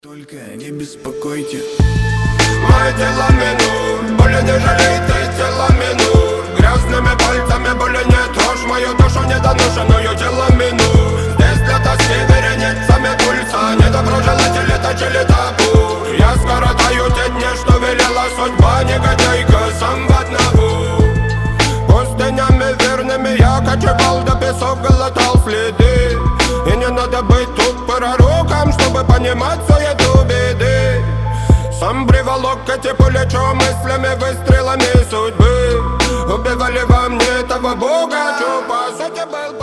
Только не беспокойте. Мое тело минут, боли не жалей, ты тело минут. Грязными пальцами боли не трожь мою душу недоношенную тело минут. Здесь для тоски вереницами пульса недоброжелатели точили табу. Я скоротаю те дни, что велела судьба, негодяйка, сам в одного. Пустынями верными я кочевал, до песок глотал следы. И не надо быть тут пророком, чтобы понимать суету беды. Сам приволок эти плечо мыслями, выстрелами судьбы. Убивали во мне этого бога, что по сути был